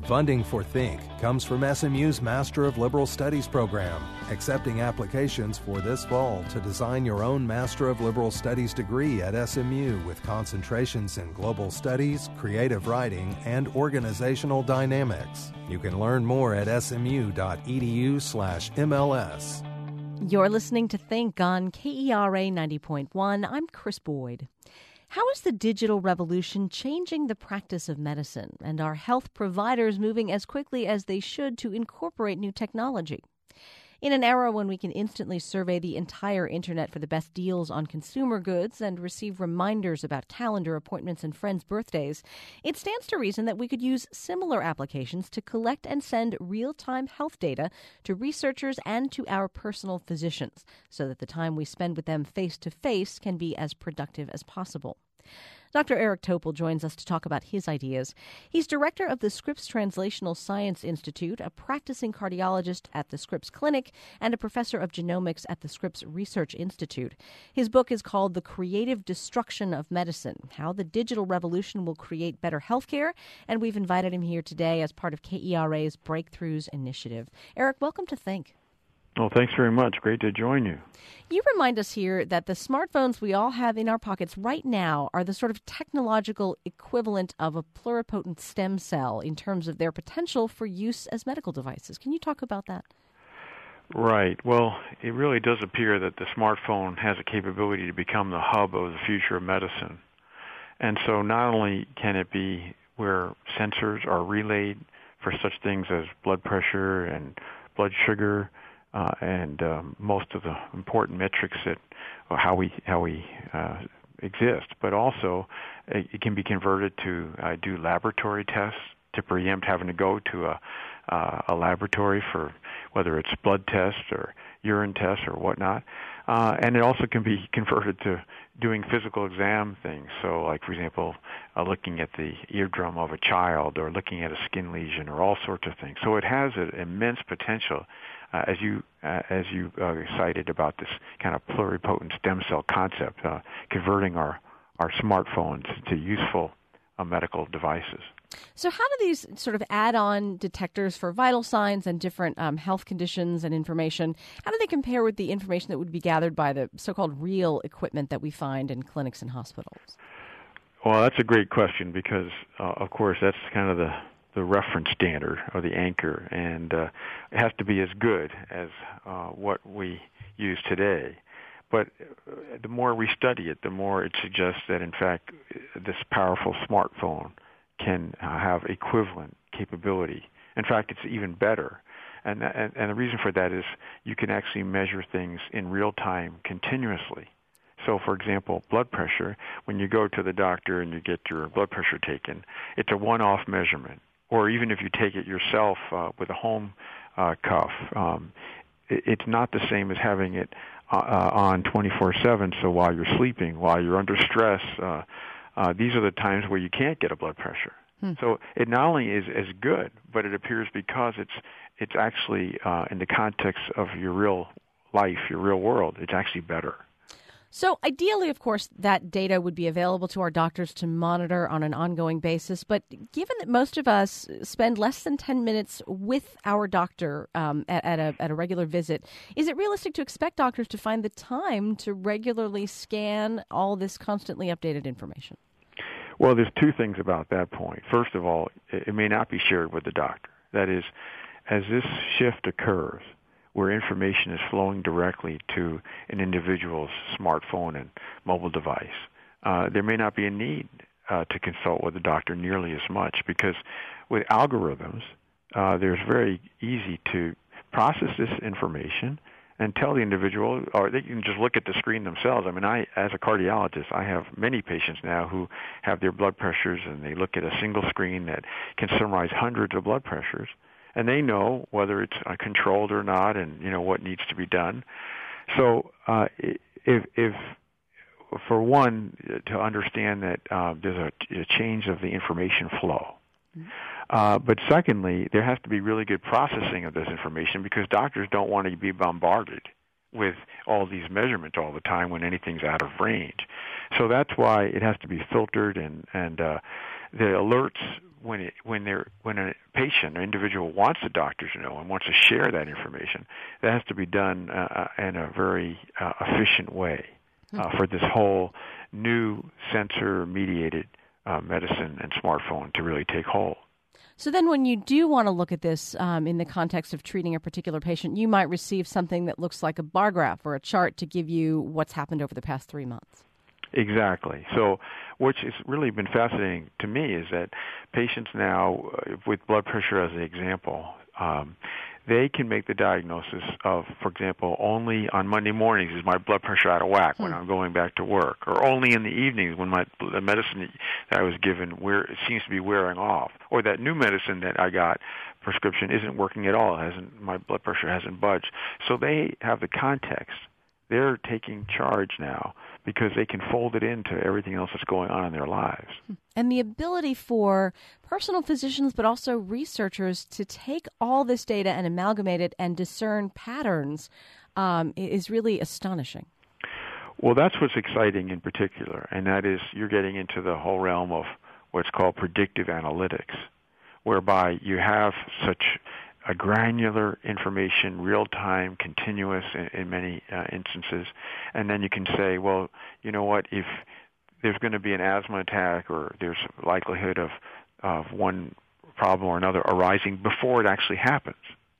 Funding for Think comes from SMU's Master of Liberal Studies program, accepting applications for this fall to design your own Master of Liberal Studies degree at SMU with concentrations in global studies, creative writing, and organizational dynamics. You can learn more at smu.edu/MLS. You're listening to Think on KERA 90.1. I'm Chris Boyd. How is the digital revolution changing the practice of medicine, and are health providers moving as quickly as they should to incorporate new technology? In an era when we can instantly survey the entire internet for the best deals on consumer goods and receive reminders about calendar appointments and friends' birthdays, it stands to reason that we could use similar applications to collect and send real-time health data to researchers and to our personal physicians, so that the time we spend with them face-to-face can be as productive as possible. Dr. Eric Topol joins us to talk about his ideas. He's director of the Scripps Translational Science Institute, a practicing cardiologist at the Scripps Clinic, and a professor of genomics at the Scripps Research Institute. His book is called The Creative Destruction of Medicine: How the Digital Revolution Will Create Better Healthcare, and we've invited him here today as part of KERA's Breakthroughs Initiative. Eric, welcome to Think. Well, thanks very much. Great to join you. You remind us here that the smartphones we all have in our pockets right now are the sort of technological equivalent of a pluripotent stem cell in terms of their potential for use as medical devices. Can you talk about that? Right. Well, it really does appear that the smartphone has a capability to become the hub of the future of medicine. And so not only can it be where sensors are relayed for such things as blood pressure and blood sugar, and most of the important metrics that how we exist, but also it can be converted to do laboratory tests to preempt having to go to a laboratory for whether it's blood tests or urine tests or whatnot, and it also can be converted to doing physical exam things. So, like for example, looking at the eardrum of a child or looking at a skin lesion or all sorts of things. So it has an immense potential. As you cited about this kind of pluripotent stem cell concept, converting our smartphones to useful medical devices. So how do these sort of add-on detectors for vital signs and different health conditions and information, how do they compare with the information that would be gathered by the so-called real equipment that we find in clinics and hospitals? Well, that's a great question because, of course, that's kind of the reference standard or the anchor, and it has to be as good as what we use today. But the more we study it, the more it suggests that, in fact, this powerful smartphone can have equivalent capability. In fact, it's even better. And the reason for that is you can actually measure things in real time continuously. So, for example, blood pressure, when you go to the doctor and you get your blood pressure taken, it's a one-off measurement. Or even if you take it yourself with a home cuff, it's not the same as having it on 24/7. So while you're sleeping, while you're under stress, these are the times where you can't get a blood pressure. So it not only is as good, but it appears because it's actually in the context of your real life, your real world, it's actually better. So ideally, of course, that data would be available to our doctors to monitor on an ongoing basis. But given that most of us spend less than 10 minutes with our doctor at a regular visit, is it realistic to expect doctors to find the time to regularly scan all this constantly updated information? Well, there's two things about that point. First of all, it may not be shared with the doctor. That is, as this shift occurs, where information is flowing directly to an individual's smartphone and mobile device, there may not be a need to consult with the doctor nearly as much because with algorithms, there's very easy to process this information and tell the individual, or they can just look at the screen themselves. I mean, as a cardiologist, I have many patients now who have their blood pressures and they look at a single screen that can summarize hundreds of blood pressures. And they know whether it's controlled or not, and what needs to be done. So, if for one, to understand that there's a change of the information flow. But secondly, there has to be really good processing of this information because doctors don't want to be bombarded with all these measurements all the time when anything's out of range. So that's why it has to be filtered, and the alerts when a patient or individual wants the doctor to know and wants to share that information, that has to be done in a very efficient way for this whole new sensor-mediated medicine and smartphone to really take hold. So then when you do want to look at this in the context of treating a particular patient, you might receive something that looks like a bar graph or a chart to give you what's happened over the past 3 months. Exactly. So what has really been fascinating to me is that patients now, with blood pressure as an example, they can make the diagnosis of, for example, only on Monday mornings is my blood pressure out of whack when I'm going back to work, or only in the evenings when the medicine that I was given it seems to be wearing off, or that new medicine that I got prescription isn't working at all. My blood pressure hasn't budged. So they have the context. They're taking charge now because they can fold it into everything else that's going on in their lives. And the ability for personal physicians, but also researchers, to take all this data and amalgamate it and discern patterns is really astonishing. Well, that's what's exciting in particular, and that is you're getting into the whole realm of what's called predictive analytics, whereby you have such a granular information, real-time, continuous in many instances, and then you can say, well, you know what, if there's going to be an asthma attack or there's likelihood of one problem or another arising before it actually happens.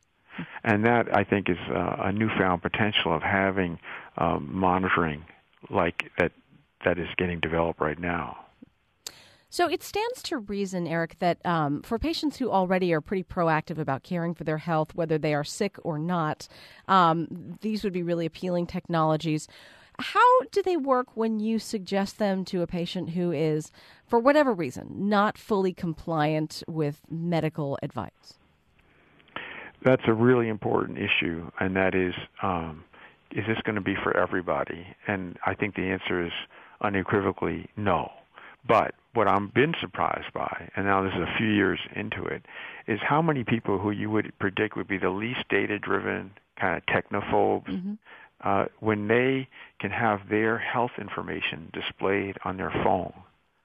And that, I think, is a newfound potential of having monitoring like that is getting developed right now. So it stands to reason, Eric, that for patients who already are pretty proactive about caring for their health, whether they are sick or not, these would be really appealing technologies. How do they work when you suggest them to a patient who is, for whatever reason, not fully compliant with medical advice? That's a really important issue, and that is this going to be for everybody? And I think the answer is unequivocally no. But what I've been surprised by, and now this is a few years into it, is how many people who you would predict would be the least data-driven kind of technophobes, when they can have their health information displayed on their phone,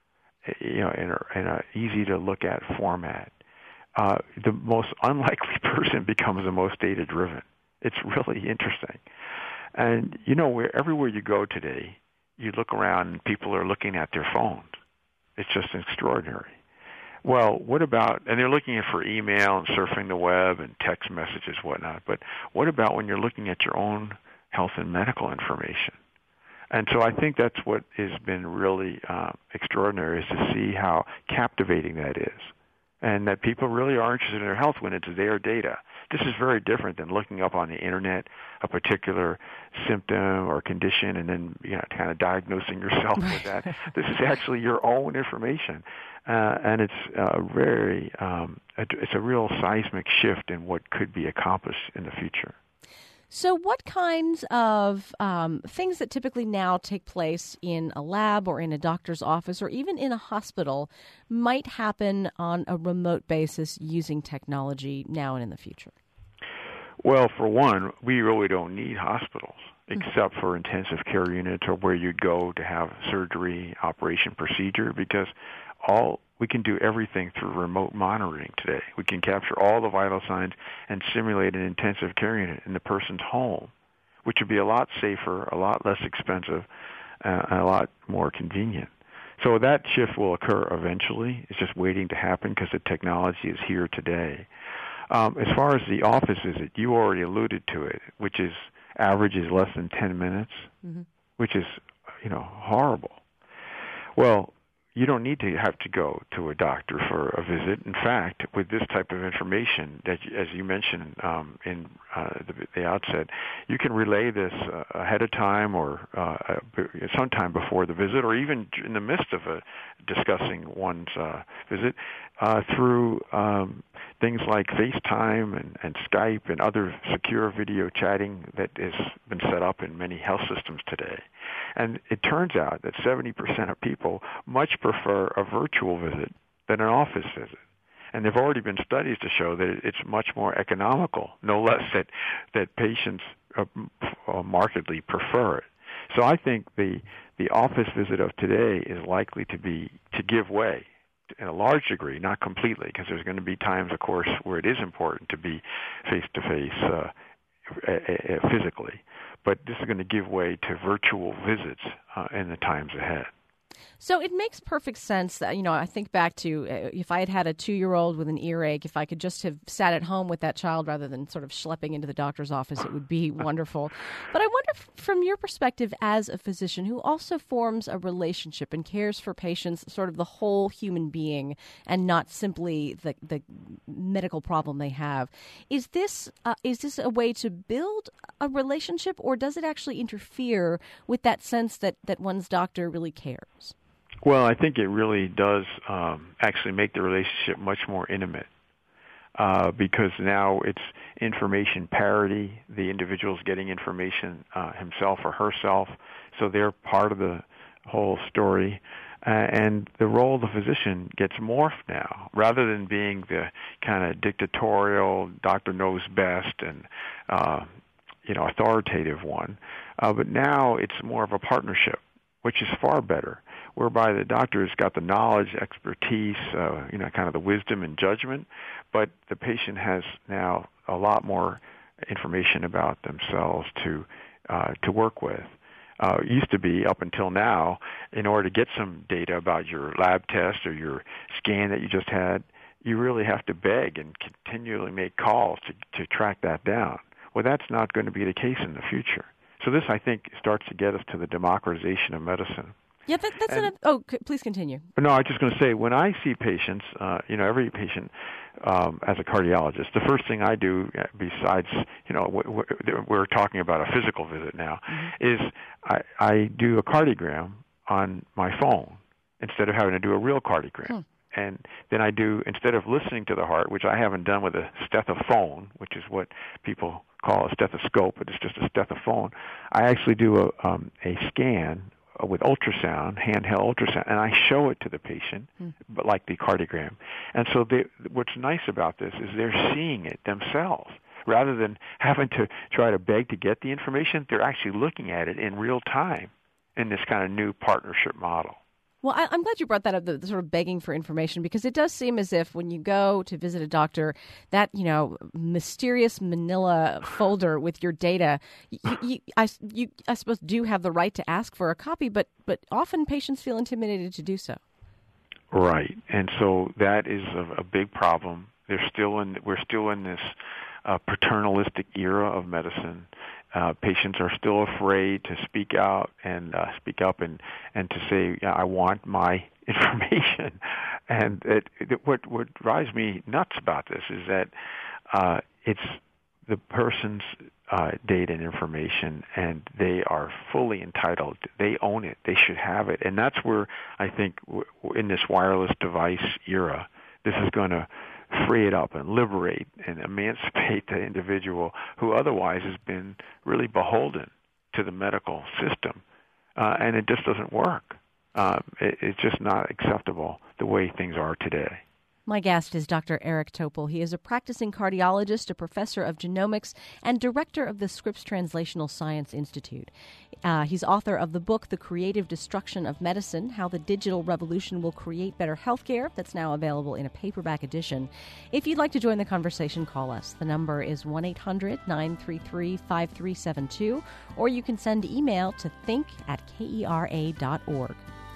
in a easy-to-look-at format, the most unlikely person becomes the most data-driven. It's really interesting. And, everywhere you go today, you look around and people are looking at their phones. It's just extraordinary. Well, what about, and they're looking for email and surfing the web and text messages, whatnot, but what about when you're looking at your own health and medical information? And so I think that's what has been really extraordinary, is to see how captivating that is, and that people really are interested in their health when it's their data. This is very different than looking up on the Internet a particular symptom or condition and then kind of diagnosing yourself with that. This is actually your own information, and it's it's a real seismic shift in what could be accomplished in the future. So what kinds of things that typically now take place in a lab or in a doctor's office or even in a hospital might happen on a remote basis using technology now and in the future? Well, for one, we really don't need hospitals except for intensive care units or where you'd go to have surgery, operation, procedure, because we can do everything through remote monitoring today. We can capture all the vital signs and simulate an intensive care unit in the person's home, which would be a lot safer, a lot less expensive, and a lot more convenient. So that shift will occur eventually. It's just waiting to happen because the technology is here today. As far as the office visit, you already alluded to it, which is average is less than 10 minutes, which is, horrible. Well, you don't need to have to go to a doctor for a visit. In fact, with this type of information, that, as you mentioned in the outset, you can relay this ahead of time or sometime before the visit, or even in the midst of discussing one's visit through things like FaceTime and Skype and other secure video chatting that has been set up in many health systems today. And it turns out that 70% of people much prefer a virtual visit than an office visit. And there have already been studies to show that it's much more economical, no less that patients markedly prefer it. So I think the office visit of today is likely to give way in a large degree, not completely, because there's going to be times, of course, where it is important to be face-to-face physically. But this is going to give way to virtual visits in the times ahead. So it makes perfect sense that, I think back to if I had had a 2-year-old with an earache, if I could just have sat at home with that child rather than sort of schlepping into the doctor's office, it would be wonderful. But I wonder, from your perspective as a physician who also forms a relationship and cares for patients, sort of the whole human being and not simply the medical problem they have, is this a way to build a relationship, or does it actually interfere with that sense that one's doctor really cares? Well, I think it really does actually make the relationship much more intimate because now it's information parity. The individual's getting information himself or herself, so they're part of the whole story. And the role of the physician gets morphed now. Rather than being the kind of dictatorial, doctor knows best and authoritative one, but now it's more of a partnership, which is far better, whereby the doctor has got the knowledge, expertise, kind of the wisdom and judgment, but the patient has now a lot more information about themselves to work with. It used to be, up until now, in order to get some data about your lab test or your scan that you just had, you really have to beg and continually make calls to track that down. Well, that's not going to be the case in the future. So this, I think, starts to get us to the democratization of medicine. Yeah, please continue. No, I was just going to say, when I see patients, every patient, as a cardiologist, the first thing I do, besides, we're talking about a physical visit now, is I do a cardiogram on my phone instead of having to do a real cardiogram. And then I do, instead of listening to the heart, which I haven't done with a stetophone, which is what people call a stethoscope, but it's just a stetophone, I actually do a scan with ultrasound, handheld ultrasound, and I show it to the patient, but like the cardiogram. And so what's nice about this is they're seeing it themselves. Rather than having to try to beg to get the information, they're actually looking at it in real time in this kind of new partnership model. Well, I'm glad you brought that up, the sort of begging for information, because it does seem as if when you go to visit a doctor, that, mysterious manila folder with your data, I suppose do have the right to ask for a copy, but often patients feel intimidated to do so. Right. And so that is a big problem. We're still in this paternalistic era of medicine. Patients are still afraid to speak out and speak up and to say, I want my information. And what drives me nuts about this is that it's the person's data and information, and they are fully entitled. They own it. They should have it. And that's where I think in this wireless device era, this is going to free it up and liberate and emancipate the individual who otherwise has been really beholden to the medical system. And it just doesn't work. It's just not acceptable the way things are today. My guest is Dr. Eric Topol. He is a practicing cardiologist, a professor of genomics, and director of the Scripps Translational Science Institute. He's author of the book, The Creative Destruction of Medicine, How the Digital Revolution Will Create Better Healthcare, that's now available in a paperback edition. If you'd like to join the conversation, call us. The number is 1-800-933-5372, or you can send email to think@kera.org.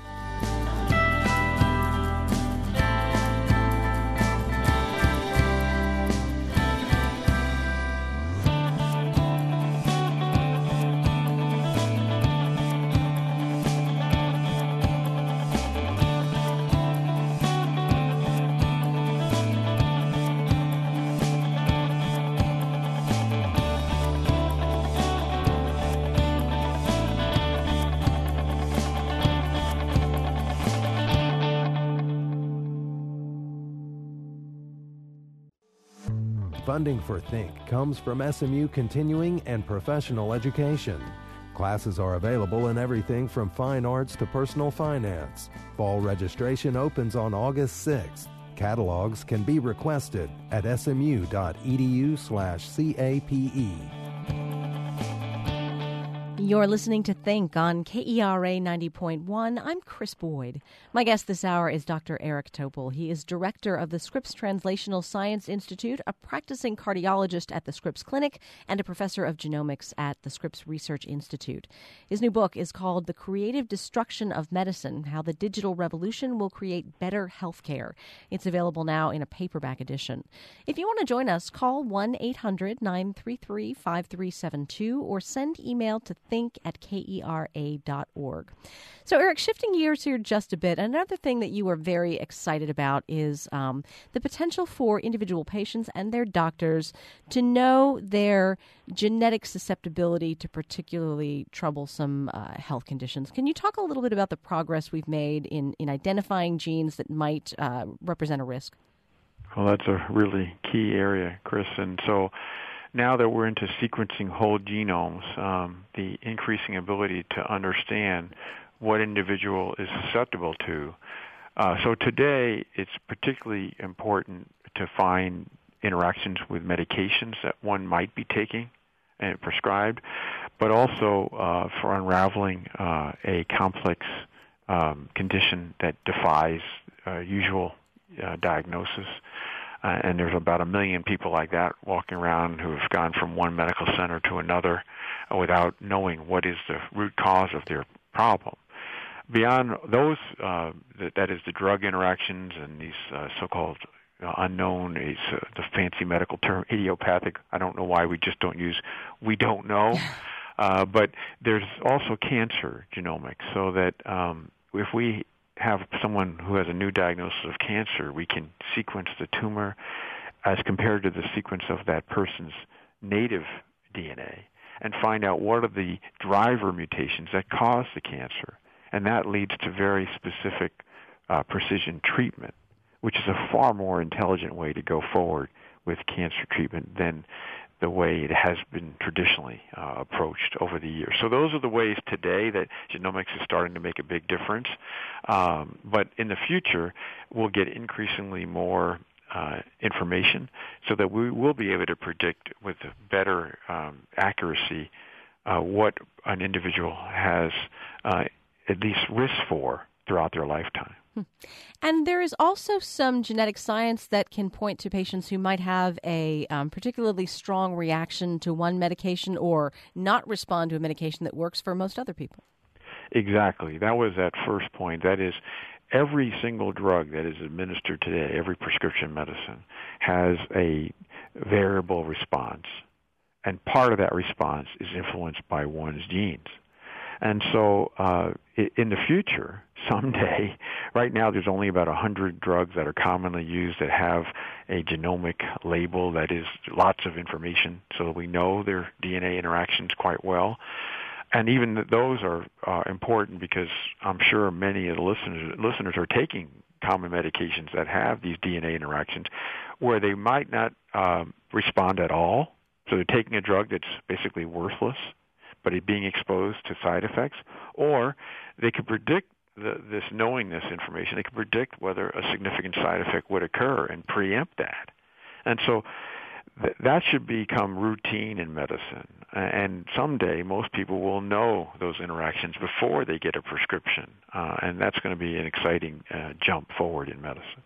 Funding for Think comes from SMU Continuing and Professional Education. Classes are available in everything from fine arts to personal finance. Fall registration opens on August 6th. Catalogs can be requested at smu.edu/CAPE. You're listening to Think on KERA 90.1. I'm Chris Boyd. My guest this hour is Dr. Eric Topol. He is director of the Scripps Translational Science Institute, a practicing cardiologist at the Scripps Clinic, and a professor of genomics at the Scripps Research Institute. His new book is called The Creative Destruction of Medicine: How the Digital Revolution Will Create Better Healthcare. It's available now in a paperback edition. If you want to join us, call 1-800-933-5372 or send email to think@kera.org. So, Eric, shifting gears here just a bit, another thing that you are very excited about is the potential for individual patients and their doctors to know their genetic susceptibility to particularly troublesome health conditions. Can you talk a little bit about the progress we've made in identifying genes that might represent a risk? Well, that's a really key area, Chris. And so now that we're into sequencing whole genomes, the increasing ability to understand what individual is susceptible to. So today, it's particularly important to find interactions with medications that one might be taking and prescribed, but also for unraveling a complex condition that defies usual diagnosis. And there's about 1 million people like that walking around who have gone from one medical center to another without knowing what is the root cause of their problem. Beyond those, that is the drug interactions and these so-called unknown, the fancy medical term, idiopathic. I don't know why we just don't use we don't know. But there's also cancer genomics, so that if we have someone who has a new diagnosis of cancer, we can sequence the tumor as compared to the sequence of that person's native DNA and find out what are the driver mutations that cause the cancer. And that leads to very specific precision treatment, which is a far more intelligent way to go forward with cancer treatment than the way it has been traditionally approached over the years. So those are the ways today that genomics is starting to make a big difference. But in the future, we'll get increasingly more information so that we will be able to predict with better accuracy what an individual has at least risk for throughout their lifetime. And there is also some genetic science that can point to patients who might have a particularly strong reaction to one medication or not respond to a medication that works for most other people. Exactly. That was that first point. That is, every single drug that is administered today, every prescription medicine, has a variable response. And part of that response is influenced by one's genes. And so in the future, someday, right now there's only about 100 drugs that are commonly used that have a genomic label that is lots of information so that we know their DNA interactions quite well. And even those are important because I'm sure many of the listeners are taking common medications that have these DNA interactions where they might not respond at all. So they're taking a drug that's basically worthless, but it being exposed to side effects, or they could predict knowing this information, they could predict whether a significant side effect would occur and preempt that. And so that should become routine in medicine. And someday most people will know those interactions before they get a prescription. And that's going to be an exciting jump forward in medicine.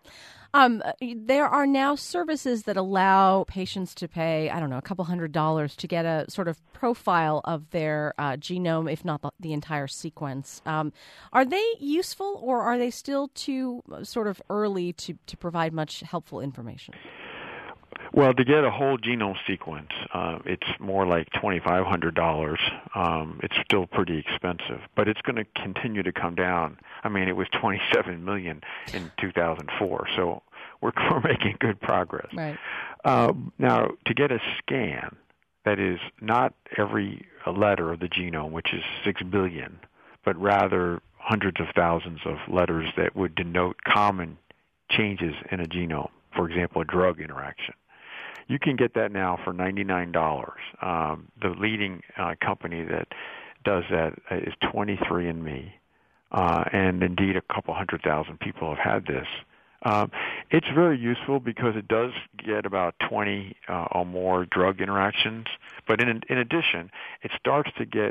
There are now services that allow patients to pay, a couple $100 to get a sort of profile of their genome, if not the entire sequence. Are they useful, or are they still too sort of early to provide much helpful information? Well, to get a whole genome sequence, it's more like $2,500. It's still pretty expensive, but it's going to continue to come down. I mean, it was $27 million in 2004, so we're making good progress. Right. Now, to get a scan, that is not every letter of the genome, which is 6 billion, but rather hundreds of thousands of letters that would denote common changes in a genome, for example, a drug interaction. You can get that now for $99. The leading company that does that is 23andMe, and indeed a couple 100,000 people have had this. It's very useful because it does get about 20 or more drug interactions, but in addition, it starts to get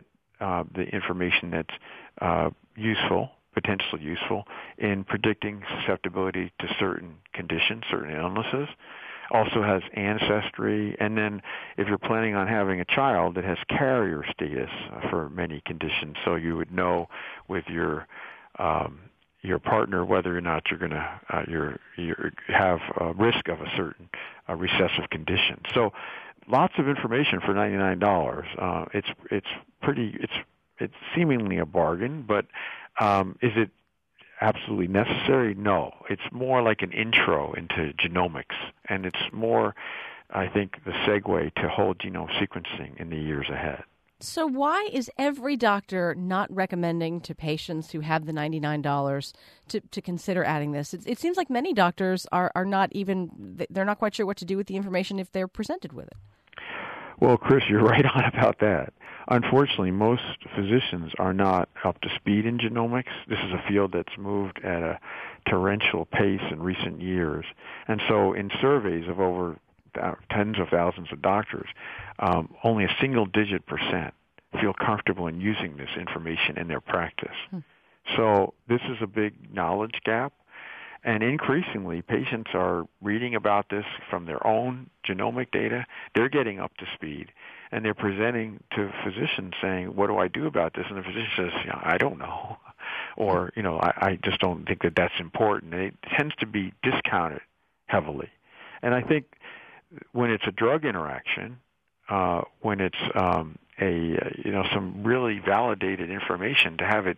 the information that's potentially useful in predicting susceptibility to certain conditions, certain illnesses. Also has ancestry, and then if you're planning on having a child, it has carrier status for many conditions, so you would know with your partner whether or not you're going to have a risk of a certain recessive condition. So lots of information for $99. It's seemingly a bargain, but is it absolutely necessary? No. It's more like an intro into genomics, and it's more, I think, the segue to whole genome sequencing in the years ahead. So why is every doctor not recommending to patients who have the $99 to consider adding this? It seems like many doctors are not even, they're not quite sure what to do with the information if they're presented with it. Well, Chris, you're right on about that. Unfortunately, most physicians are not up to speed in genomics. This is a field that's moved at a torrential pace in recent years. And so in surveys of over tens of thousands of doctors, only a single-digit % feel comfortable in using this information in their practice. So this is a big knowledge gap. And increasingly, patients are reading about this from their own genomic data. They're getting up to speed, and they're presenting to physicians saying, what do I do about this? And the physician says, I don't know, or, I just don't think that that's important. And it tends to be discounted heavily. And I think when it's a drug interaction, when it's some really validated information, to have it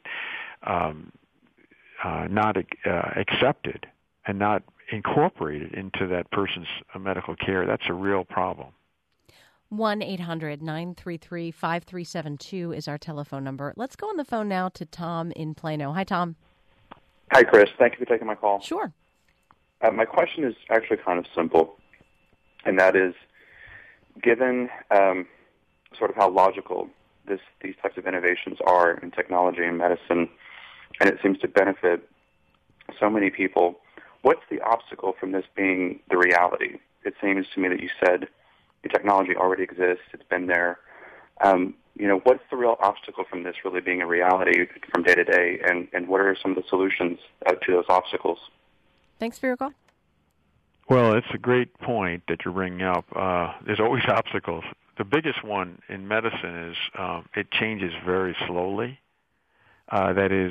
not accepted and not incorporated into that person's medical care, that's a real problem. 1-800-933-5372 is our telephone number. Let's go on the phone now to Tom in Plano. Hi, Tom. Hi, Chris. Thank you for taking my call. Sure. My question is actually kind of simple, and that is, given sort of how logical these types of innovations are in technology and medicine, and it seems to benefit so many people, what's the obstacle from this being the reality? It seems to me that you said the technology already exists, it's been there. What's the real obstacle from this really being a reality from day to day, and what are some of the solutions to those obstacles? Thanks for your call. Well, it's a great point that you're bringing up. There's always obstacles. The biggest one in medicine is it changes very slowly. That is,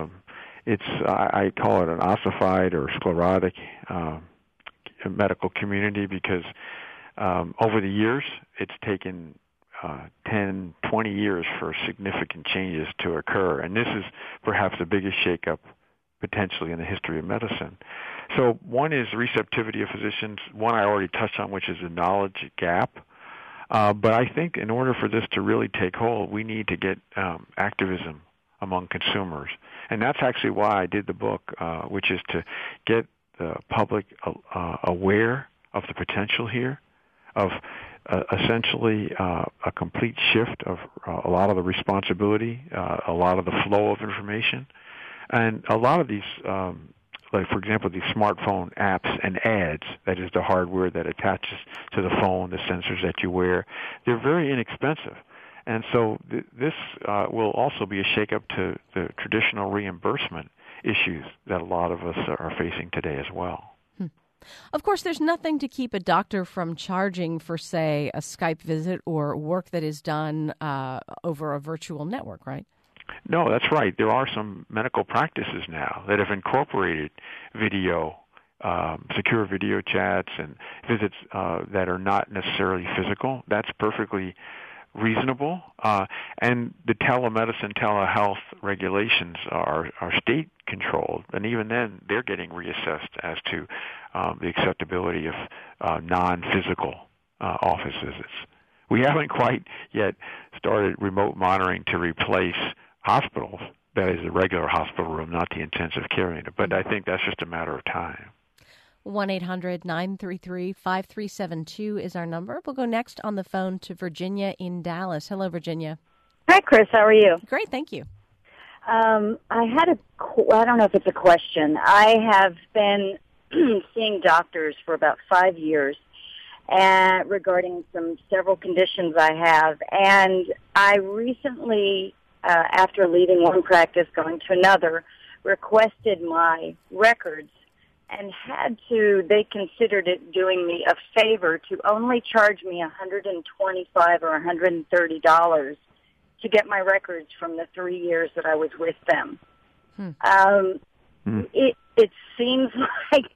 I call it an ossified or sclerotic medical community because over the years it's taken 10, 20 years for significant changes to occur. And this is perhaps the biggest shakeup potentially in the history of medicine. So one is receptivity of physicians. One I already touched on, which is the knowledge gap. But I think in order for this to really take hold, we need to get activism among consumers. And that's actually why I did the book, which is to get the public aware of the potential here, of essentially a complete shift of a lot of the responsibility, a lot of the flow of information. And a lot of these, like for example, these smartphone apps and ads, that is the hardware that attaches to the phone, the sensors that you wear, they're very inexpensive. And so this will also be a shakeup to the traditional reimbursement issues that a lot of us are facing today as well. Of course, there's nothing to keep a doctor from charging for, say, a Skype visit or work that is done over a virtual network, right? No, that's right. There are some medical practices now that have incorporated video, secure video chats and visits that are not necessarily physical. That's perfectly reasonable. And the telemedicine, telehealth regulations are state controlled, and even then they're getting reassessed as to the acceptability of non-physical office visits. We haven't quite yet started remote monitoring to replace hospitals. That is the regular hospital room, not the intensive care unit. But I think that's just a matter of time. 1-800-933-5372 is our number. We'll go next on the phone to Virginia in Dallas. Hello, Virginia. Hi, Chris. How are you? Great, thank you. I had I don't know if it's a question. I have been seeing doctors for about 5 years regarding several conditions I have, and I recently after leaving one practice, going to another, requested my records and they considered it doing me a favor to only charge me $125 or $130 to get my records from the 3 years that I was with them. It seems like,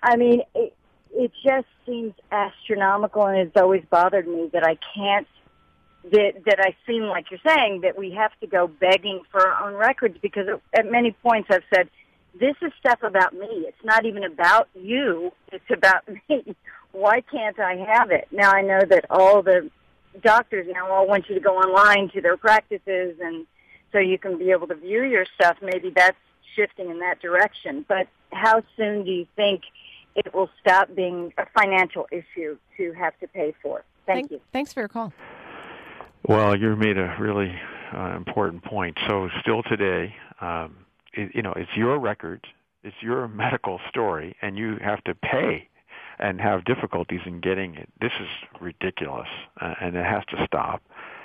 it just seems astronomical, and it's always bothered me that I can't, that I seem like you're saying that we have to go begging for our own records, because at many points I've said, this is stuff about me. It's not even about you. It's about me. Why can't I have it? Now I know that all the doctors now all want you to go online to their practices, and so you can be able to view your stuff. Maybe that's shifting in that direction. But how soon do you think it will stop being a financial issue to have to pay for? Thank you. Thanks for your call. Well, you made a really important point. So still today, it's your records, it's your medical story, and you have to pay and have difficulties in getting it. This is ridiculous, and it has to stop.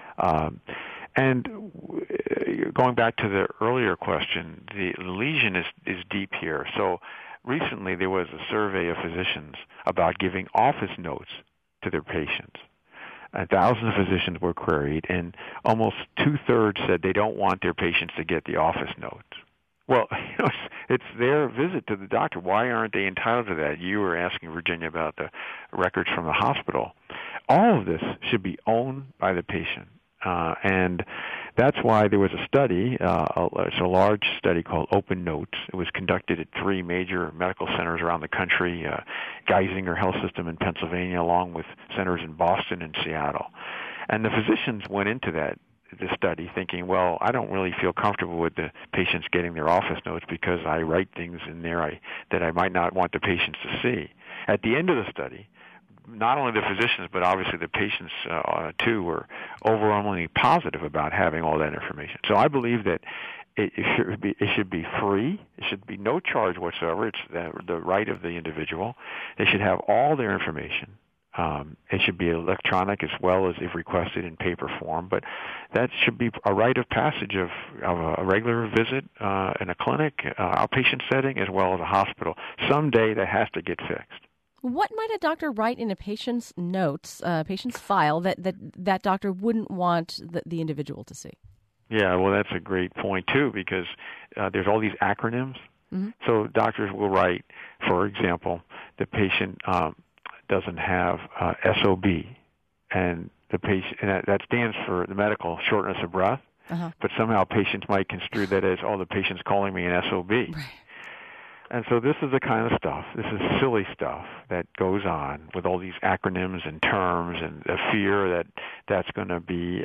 And going back to the earlier question, the lesion is deep here. So recently there was a survey of physicians about giving office notes to their patients. 1,000 physicians were queried, and almost 2/3 said they don't want their patients to get the office notes. Well, it's their visit to the doctor. Why aren't they entitled to that? You were asking, Virginia, about the records from the hospital. All of this should be owned by the patient. And that's why there was a study, it's a large study called Open Notes. It was conducted at 3 major medical centers around the country, Geisinger Health System in Pennsylvania, along with centers in Boston and Seattle. And the physicians went into this study thinking, well, I don't really feel comfortable with the patients getting their office notes because I write things in there that I might not want the patients to see. At the end of the study, not only the physicians, but obviously the patients too, were overwhelmingly positive about having all that information. So I believe that it should be free. It should be no charge whatsoever. It's the right of the individual. They should have all their information. It should be electronic as well as if requested in paper form, but that should be a rite of passage of a regular visit in a clinic, outpatient setting, as well as a hospital. Someday that has to get fixed. What might a doctor write in a patient's notes, patient's file, that doctor wouldn't want the individual to see? Yeah, well, that's a great point, too, because there's all these acronyms. Mm-hmm. So doctors will write, for example, the patient doesn't have SOB, and the patient, and that stands for the medical shortness of breath, but somehow patients might construe that as, the patient's calling me an SOB. Right. And so this is the kind of stuff, this is silly stuff that goes on with all these acronyms and terms, and the fear that's going to be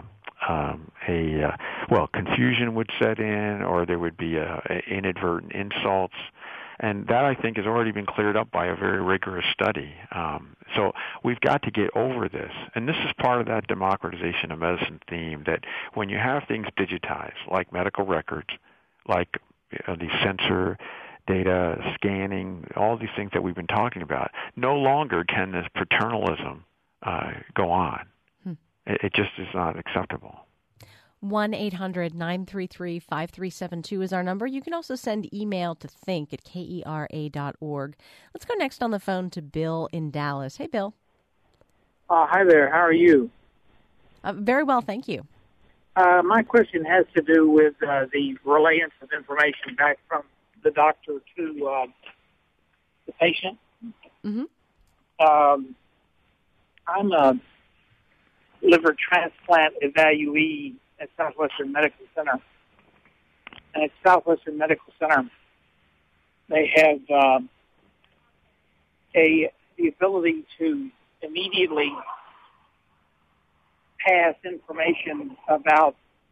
confusion would set in, or there would be inadvertent insults. And that, I think, has already been cleared up by a very rigorous study. So we've got to get over this. And this is part of that democratization of medicine theme, that when you have things digitized, like medical records, like the sensor data, scanning, all these things that we've been talking about, no longer can this paternalism go on. It just is not acceptable. 1-800-933-5372 is our number. You can also send email to think@kera.org. Let's go next on the phone to Bill in Dallas. Hey, Bill. Hi there. How are you? Very well, thank you. My question has to do with the relayance of information back from the doctor to the patient. Mm-hmm. I'm a liver transplant evaluee at Southwestern Medical Center. And at Southwestern Medical Center, they have the ability to immediately pass information about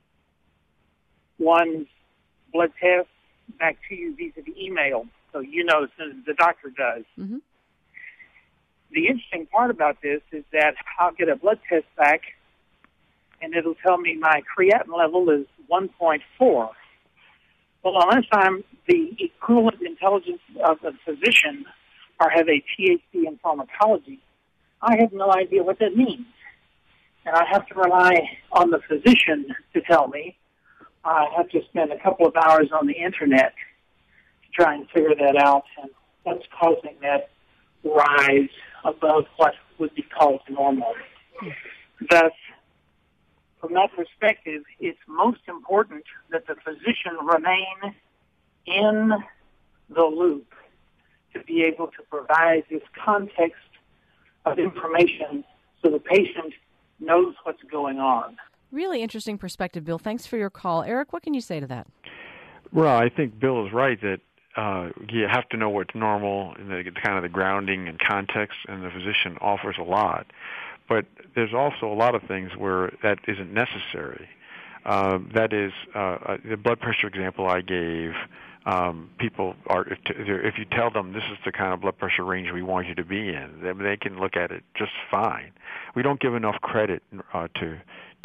one's blood test back to you vis-a-vis email, so you know as soon as the doctor does. Mm-hmm. The interesting part about this is that I'll get a blood test back, and it'll tell me my creatinine level is 1.4. Well, unless I'm the equivalent intelligence of a physician or have a PhD in pharmacology, I have no idea what that means. And I have to rely on the physician to tell me, I have to spend a couple of hours on the internet to try and figure that out and what's causing that rise above what would be called normal. Thus, from that perspective, it's most important that the physician remain in the loop to be able to provide this context of information so the patient knows what's going on. Really interesting perspective, Bill. Thanks for your call. Eric, what can you say to that? Well, I think Bill is right that you have to know what's normal and kind of the grounding and context, and the physician offers a lot. But there's also a lot of things where that isn't necessary. That is, the blood pressure example I gave, people are, if you tell them this is the kind of blood pressure range we want you to be in, then they can look at it just fine. We don't give enough credit to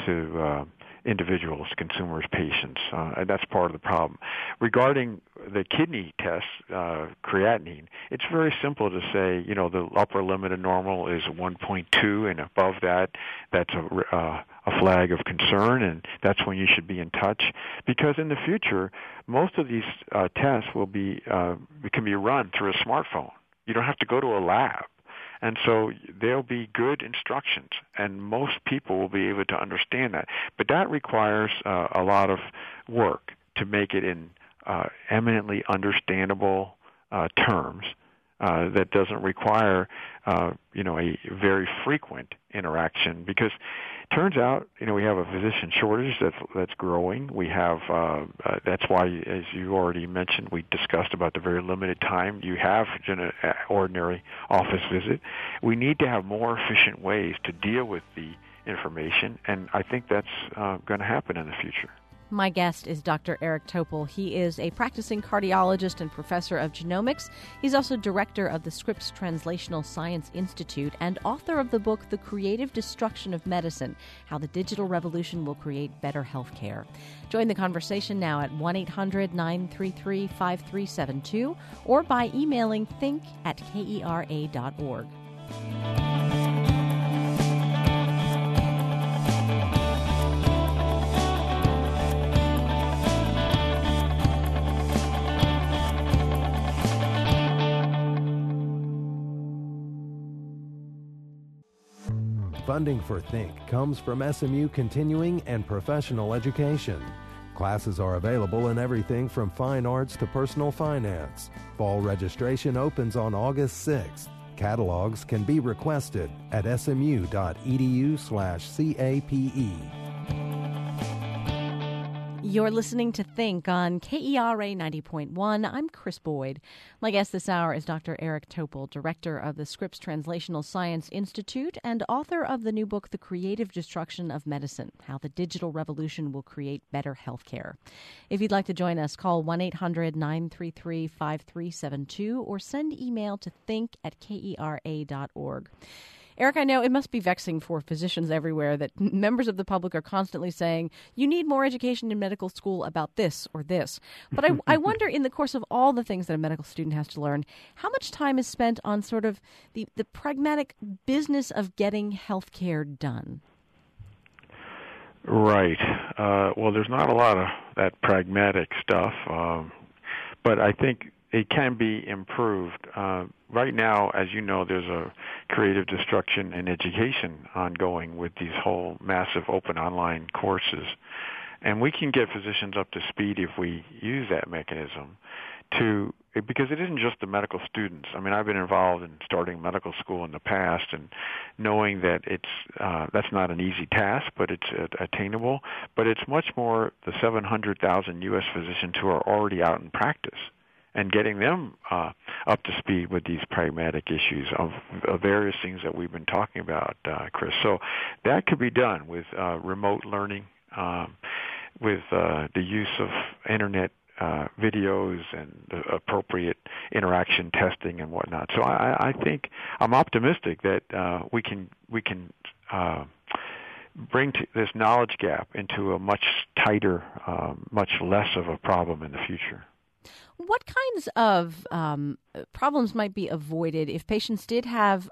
individuals, consumers, patients, and that's part of the problem. Regarding the kidney test, creatinine, it's very simple to say, the upper limit of normal is 1.2, and above that, that's a flag of concern, and that's when you should be in touch. Because in the future, most of these tests can be run through a smartphone. You don't have to go to a lab. And so there'll be good instructions, and most people will be able to understand that. But that requires a lot of work to make it in eminently understandable terms that doesn't require, a very frequent interaction. Because it turns out, we have a physician shortage that's growing. We have that's why, as you already mentioned, we discussed about the very limited time you have in an ordinary office visit. We need to have more efficient ways to deal with the information, and I think that's going to happen in the future. My guest is Dr. Eric Topol. He is a practicing cardiologist and professor of genomics. He's also director of the Scripps Translational Science Institute and author of the book, The Creative Destruction of Medicine, How the Digital Revolution Will Create Better Health Care. Join the conversation now at 1-800-933-5372 or by emailing think@kera.org. Funding for Think comes from SMU Continuing and Professional Education. Classes are available in everything from fine arts to personal finance. Fall registration opens on August 6th. Catalogs can be requested at smu.edu/CAPE. You're listening to Think on KERA 90.1. I'm Chris Boyd. My guest this hour is Dr. Eric Topol, director of the Scripps Translational Science Institute and author of the new book, The Creative Destruction of Medicine, How the Digital Revolution Will Create Better Health Care. If you'd like to join us, call 1-800-933-5372 or send email to think@kera.org. Eric, I know it must be vexing for physicians everywhere that members of the public are constantly saying, you need more education in medical school about this or this. But I wonder, in the course of all the things that a medical student has to learn, how much time is spent on sort of the pragmatic business of getting health care done? Right. Well, there's not a lot of that pragmatic stuff, but I think it can be improved. Right now, as you know, there's a creative destruction in education ongoing with these whole massive open online courses. And we can get physicians up to speed if we use that mechanism because it isn't just the medical students. I mean, I've been involved in starting medical school in the past and knowing that that's not an easy task, but it's attainable. But it's much more the 700,000 U.S. physicians who are already out in practice, and getting them up to speed with these pragmatic issues of various things that we've been talking about, Chris. So that could be done with remote learning, with the use of Internet videos and the appropriate interaction testing and whatnot. So I think I'm optimistic that we can bring this knowledge gap into a much tighter, much less of a problem in the future. What kinds of problems might be avoided if patients did have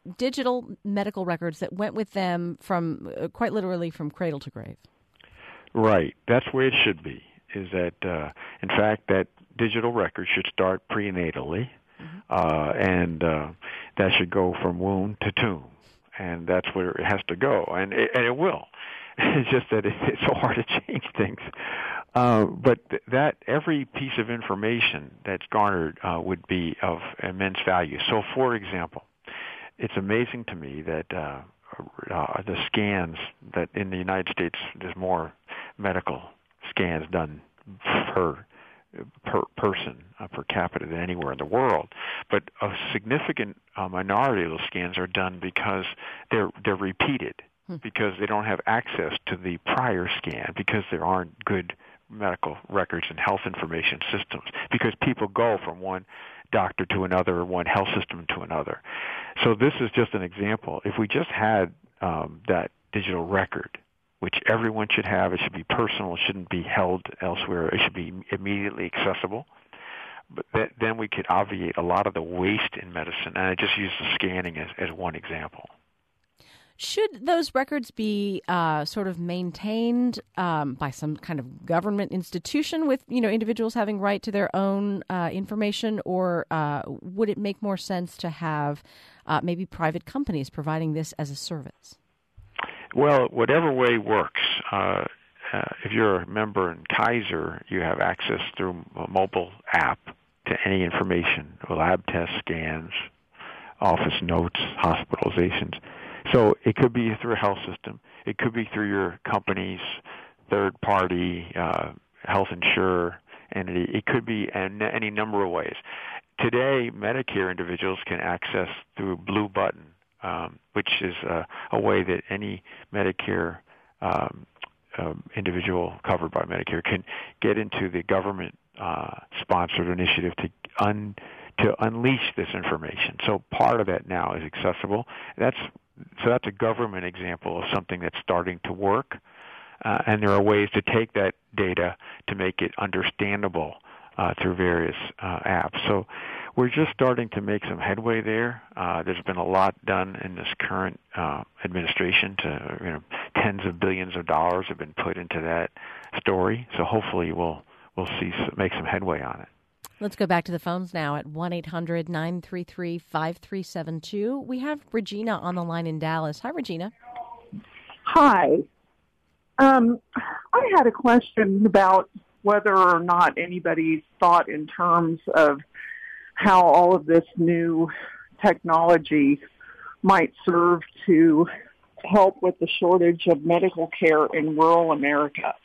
digital medical records that went with them from quite literally from cradle to grave? Right. That's where it should be, is that, in fact, that digital record should start prenatally, and that should go from womb to tomb. And that's where it has to go, and it will. It's just that it's so hard to change things. But that every piece of information that's garnered would be of immense value. So, for example, it's amazing to me that the scans that in the United States, there's more medical scans done per person per capita than anywhere in the world, but a significant minority of those scans are done because they're repeated, because they don't have access to the prior scan, because there aren't good medical records and health information systems, because people go from one doctor to another, one health system to another. So this is just an example. If we just had that digital record, which everyone should have, it should be personal, it shouldn't be held elsewhere, it should be immediately accessible, but then we could obviate a lot of the waste in medicine. And I just use the scanning as one example. Should those records be sort of maintained by some kind of government institution with, individuals having right to their own information, or would it make more sense to have maybe private companies providing this as a service? Well, whatever way works. If you're a member in Kaiser, you have access through a mobile app to any information, lab tests, scans, office notes, hospitalizations. So it could be through a health system. It could be through your company's third-party health insurer entity. It could be any number of ways. Today, Medicare individuals can access through Blue Button, which is a way that any Medicare individual covered by Medicare can get into the government-sponsored initiative to unleash this information. So part of that now is accessible. That's a government example of something that's starting to work, and there are ways to take that data to make it understandable through various apps. So we're just starting to make some headway there. There's been a lot done in this current administration. Tens of billions of dollars have been put into that story. So hopefully we'll make some headway on it. Let's go back to the phones now at 1-800-933-5372. We have Regina on the line in Dallas. Hi, Regina. Hi. I had a question about whether or not anybody's thought in terms of how all of this new technology might serve to help with the shortage of medical care in rural America.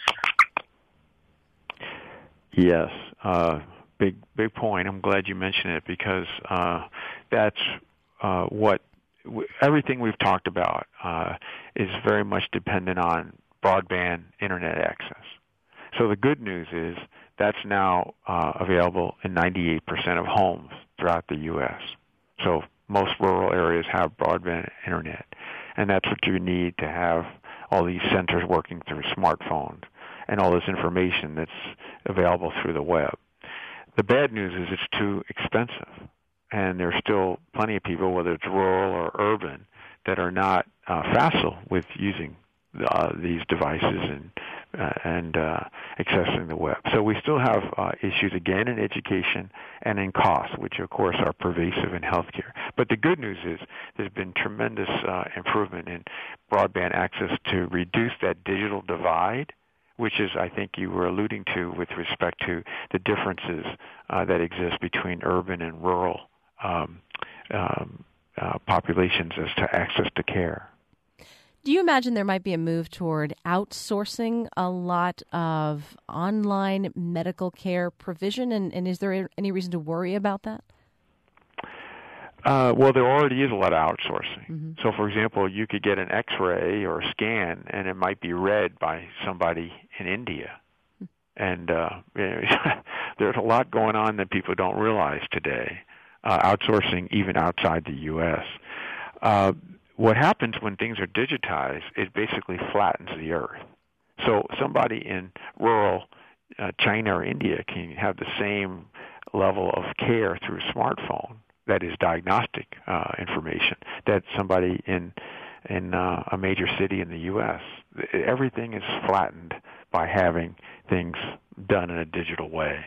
Yes. Big point. I'm glad you mentioned it, because that's what everything we've talked about is very much dependent on broadband internet access. So the good news is that's now available in 98% of homes throughout the U.S. So most rural areas have broadband internet, and that's what you need to have all these centers working through smartphones and all this information that's available through the web. The bad news is it's too expensive, and there's still plenty of people, whether it's rural or urban, that are not facile with using these devices and accessing the web. So we still have issues, again, in education and in cost, which, of course, are pervasive in healthcare. But the good news is there's been tremendous improvement in broadband access to reduce that digital divide, which is, I think you were alluding to with respect to the differences that exist between urban and rural populations as to access to care. Do you imagine there might be a move toward outsourcing a lot of online medical care provision, and is there any reason to worry about that? Well, there already is a lot of outsourcing. Mm-hmm. So, for example, you could get an X-ray or a scan, and it might be read by somebody in India. And there's a lot going on that people don't realize today, outsourcing even outside the U.S. What happens when things are digitized, it basically flattens the earth. So somebody in rural China or India can have the same level of care through a smartphone, that is diagnostic information, that somebody in in a major city in the U.S. Everything is flattened by having things done in a digital way.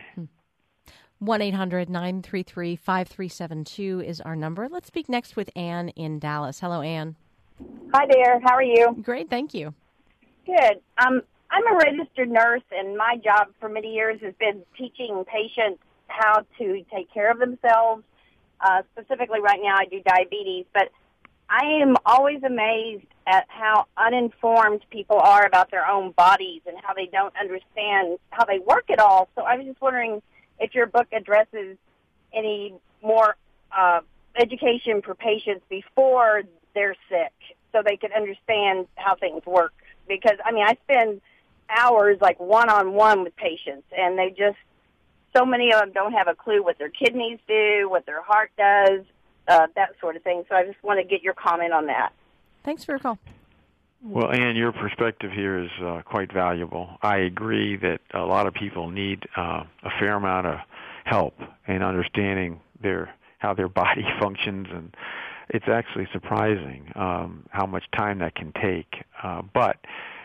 1-800-933-5372 is our number. Let's speak next with Ann in Dallas. Hello, Ann. Hi there. How are you? Great, thank you. Good. I'm a registered nurse, and my job for many years has been teaching patients how to take care of themselves. Specifically right now I do diabetes, but I am always amazed at how uninformed people are about their own bodies and how they don't understand how they work at all. So I was just wondering if your book addresses any more education for patients before they're sick so they can understand how things work. Because, I mean, I spend hours like one-on-one with patients, and they just, so many of them don't have a clue what their kidneys do, what their heart does, that sort of thing. So I just want to get your comment on that. Thanks for your call. Well, Ann, your perspective here is quite valuable. I agree that a lot of people need a fair amount of help in understanding how their body functions, and it's actually surprising how much time that can take. But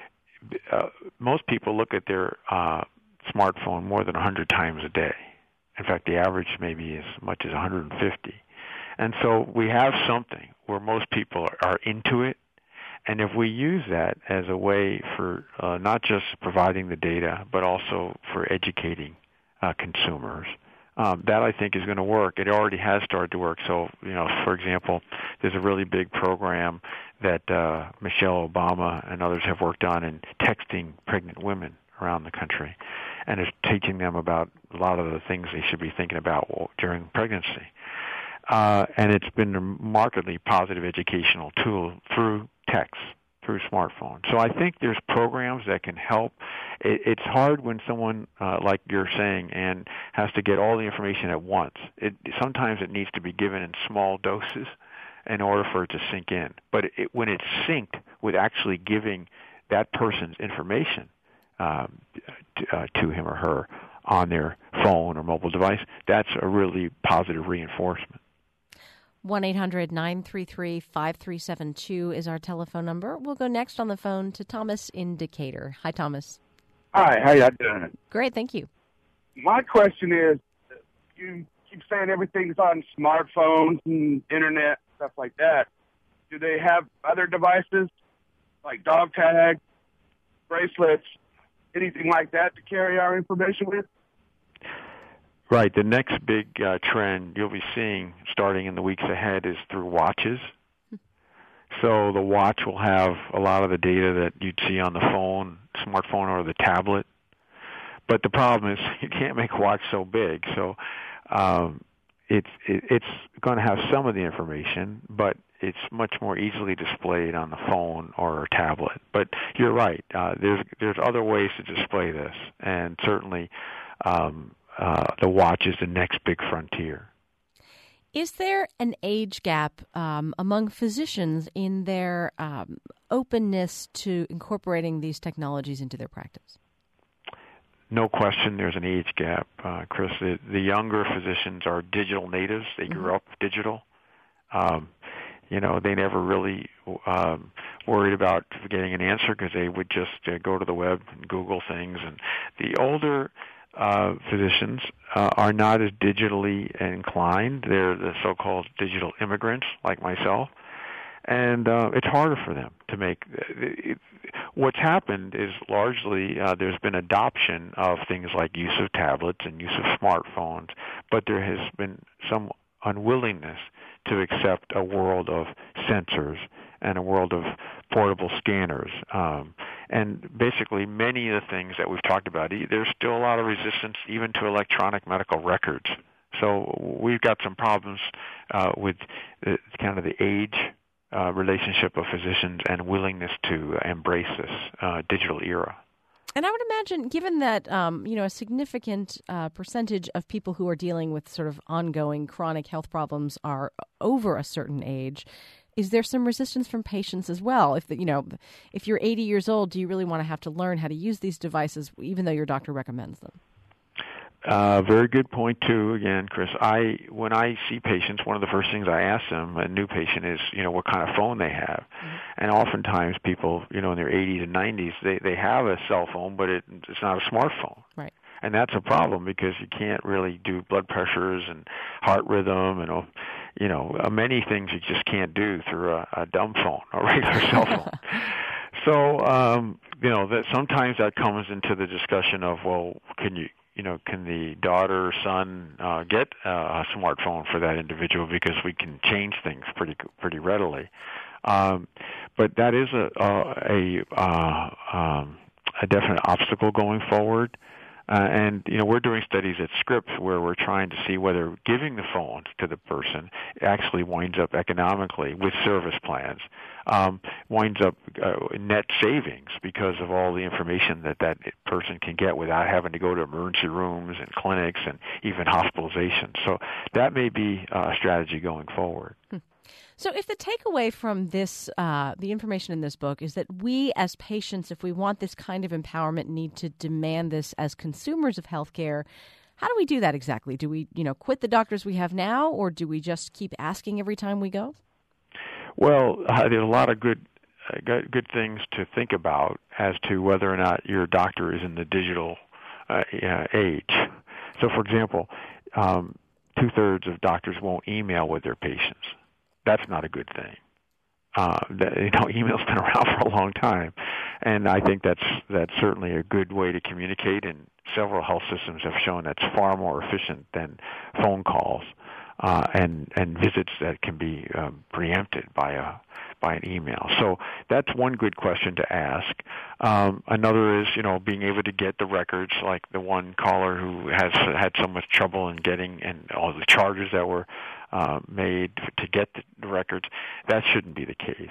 most people look at their smartphone more than 100 times a day. In fact, the average may be as much as 150. And so we have something where most people are into it. And if we use that as a way for not just providing the data, but also for educating consumers, that I think is going to work. It already has started to work. So, for example, there's a really big program that Michelle Obama and others have worked on in texting pregnant women around the country, and is teaching them about a lot of the things they should be thinking about during pregnancy. And it's been a markedly positive educational tool through text, through smartphones. So I think there's programs that can help. It's hard when someone, like you're saying, and has to get all the information at once. Sometimes it needs to be given in small doses in order for it to sink in. But when it's synced with actually giving that person's information to him or her on their phone or mobile device, that's a really positive reinforcement. 1-800-933-5372 is our telephone number. We'll go next on the phone to Thomas in Decatur. Hi, Thomas. Hi, how you doing? Great, thank you. My question is, you keep saying everything's on smartphones and internet, stuff like that. Do they have other devices like dog tag, bracelets, anything like that to carry our information with? Right. The next big trend you'll be seeing starting in the weeks ahead is through watches. So the watch will have a lot of the data that you'd see on the phone, smartphone, or the tablet. But the problem is you can't make a watch so big. So it's going to have some of the information, but it's much more easily displayed on the phone or a tablet. But you're right. There's other ways to display this, and certainly the watch is the next big frontier. Is there an age gap among physicians in their openness to incorporating these technologies into their practice? No question there's an age gap, Chris. The younger physicians are digital natives. They grew up digital. They never really worried about getting an answer because they would just go to the web and Google things. And the older physicians are not as digitally inclined. They're the so-called digital immigrants like myself. And it's harder for them to make. What's happened is largely there's been adoption of things like use of tablets and use of smartphones, but there has been some unwillingness to accept a world of sensors and a world of portable scanners. And basically many of the things that we've talked about, there's still a lot of resistance even to electronic medical records. So we've got some problems with kind of the age relationship of physicians and willingness to embrace this digital era. And I would imagine, given that a significant percentage of people who are dealing with sort of ongoing chronic health problems are over a certain age, is there some resistance from patients as well? If you're 80 years old, do you really want to have to learn how to use these devices, even though your doctor recommends them? Very good point too. Again, Chris, when I see patients, one of the first things I ask them, a new patient, is what kind of phone they have, and oftentimes people in their 80s and 90s they have a cell phone, but it's not a smartphone. Right. And that's a problem because you can't really do blood pressures and heart rhythm and many things you just can't do through a dumb phone, a regular cell phone. So that sometimes that comes into the discussion of, well, can the daughter or son get a smartphone for that individual, because we can change things pretty readily. But that is a definite obstacle going forward. And we're doing studies at Scripps where we're trying to see whether giving the phone to the person actually winds up economically with service plans, winds up net savings because of all the information that person can get without having to go to emergency rooms and clinics and even hospitalization. So that may be a strategy going forward. So if the takeaway from this, the information in this book, is that we as patients, if we want this kind of empowerment, need to demand this as consumers of healthcare, how do we do that exactly? Do we, quit the doctors we have now, or do we just keep asking every time we go? Well, there's a lot of good things to think about as to whether or not your doctor is in the digital age. So, for example, 2/3 of doctors won't email with their patients. That's not a good thing. Email's been around for a long time, and I think that's certainly a good way to communicate. And several health systems have shown that's far more efficient than phone calls and visits that can be preempted by an email. So that's one good question to ask. Another is, being able to get the records, like the one caller who has had so much trouble in getting, and all the charges that were made to get the records. That shouldn't be the case.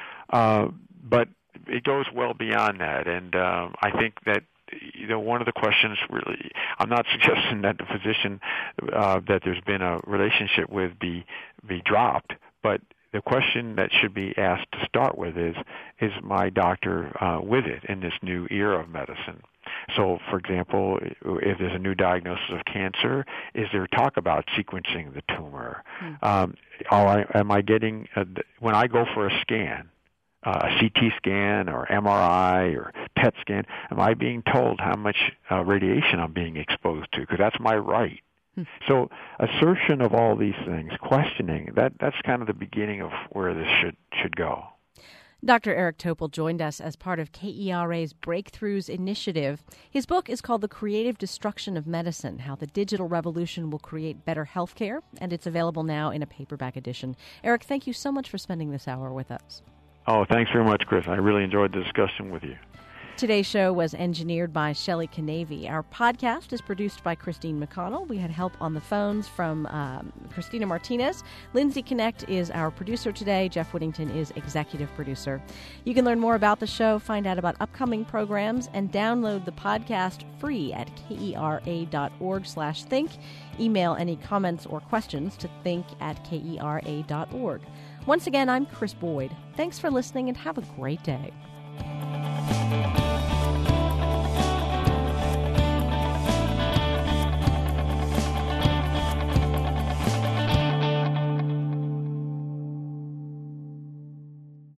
But it goes well beyond that, and I think that one of the questions really, I'm not suggesting that the physician that there's been a relationship with be dropped, but the question that should be asked to start with is my doctor with it in this new era of medicine? So, for example, if there's a new diagnosis of cancer, is there talk about sequencing the tumor? Am I getting, when I go for a scan, a CT scan or MRI or PET scan, am I being told how much radiation I'm being exposed to? Because that's my right. So assertion of all these things, questioning, that's kind of the beginning of where this should go. Dr. Eric Topol joined us as part of KERA's Breakthroughs Initiative. His book is called The Creative Destruction of Medicine, How the Digital Revolution Will Create Better Healthcare, and it's available now in a paperback edition. Eric, thank you so much for spending this hour with us. Oh, thanks very much, Chris. I really enjoyed the discussion with you. Today's show was engineered by Shelley Canavy. Our podcast is produced by Christine McConnell. We had help on the phones from Christina Martinez. Lindsay Connect is our producer today. Jeff Whittington is executive producer. You can learn more about the show, find out about upcoming programs, and download the podcast free at kera.org/think. Email any comments or questions to think@kera.org. Once again, I'm Chris Boyd. Thanks for listening and have a great day.